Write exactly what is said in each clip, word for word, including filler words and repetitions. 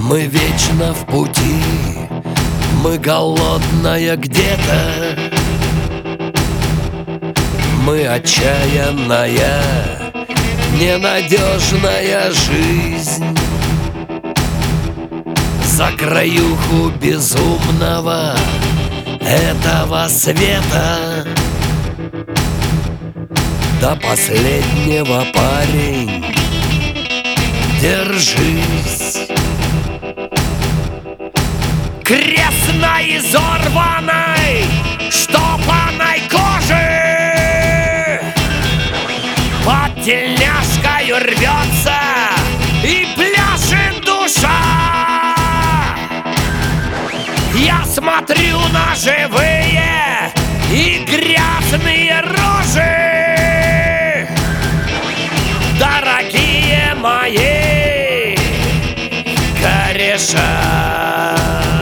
Мы вечно в пути, мы голодная где-то, мы отчаянная, ненадежная жизнь. За краюху безумного этого света до последнего, парень, держись. Крест на изорванной, штопанной коже под тельняшкою рвется и пляшет душа. Я смотрю на живые и грязные рожи, дорогие мои кореша.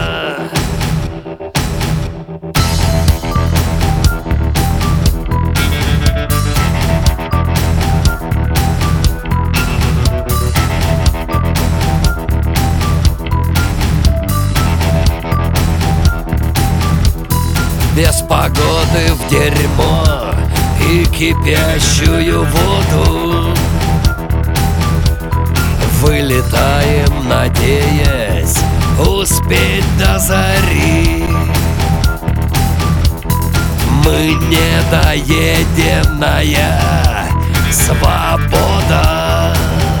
Без погоды в дерьмо и кипящую воду вылетаем, надеясь успеть до зари. Мы недоеденная свобода,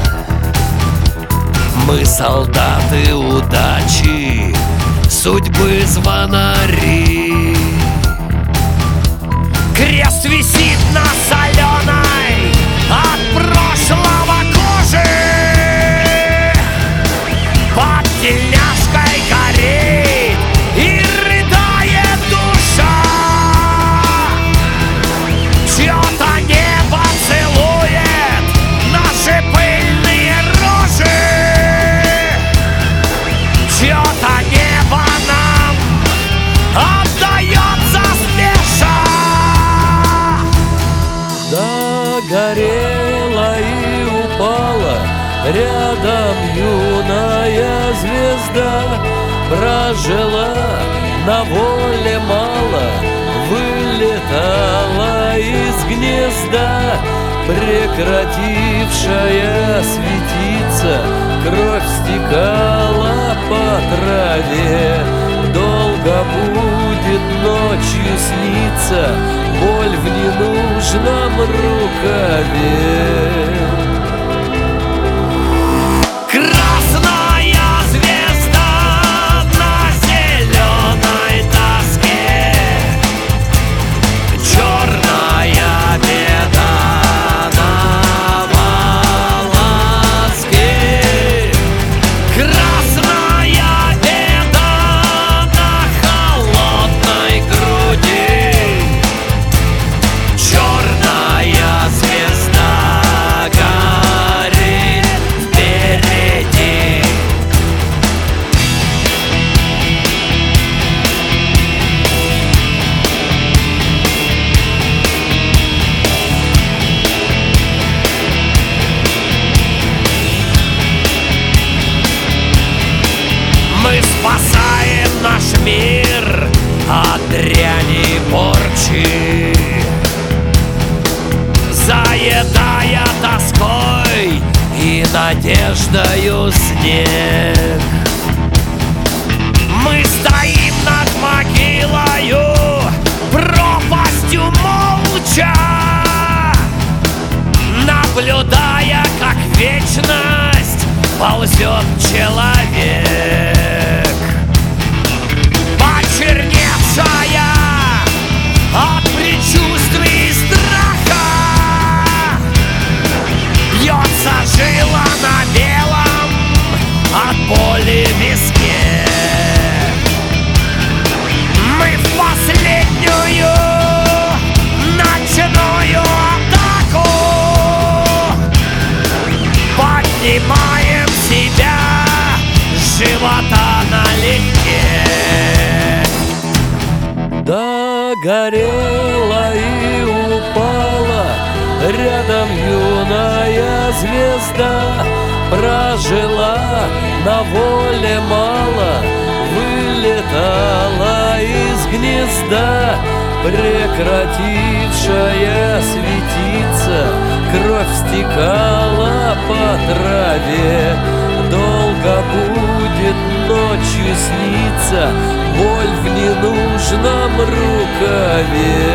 мы солдаты удачи, судьбы звонари. Крест висит на соленой от прошлого кожи, под тельняшкой горит и рыдает душа. Чьё-то небо целует наши пыльные рожи, чьё-то небо нам отдается спеша. Догорела и упала рядом юная звезда, прожила на воле мало, вылетала из гнезда, прекратившая светиться, кровь стекала по траве. Долго будет ночью сниться боль в ненужном рукаве. Красная звезда на зеленой доске, черная беда на волоске. Красная беда на холодной груди, черная звезда горит впереди. Мы спасаем наш мир от дряни и порчи, заедая тоской и надеждою снег. Мы стоим над могилою, пропастью молча, наблюдая, как вечность ползет человек. Почерневшая от предчувствий и страха, бьется жила на белом от боли в виске. Мы в последнюю ночную атаку поднимаем себя с живота налегке. Догорела и упала рядом юная звезда, прожила на воле мало, вылетала из гнезда, прекратившая светиться, кровь стекала по траве. Долго будет ночью сниться боль в ненужном рукаве.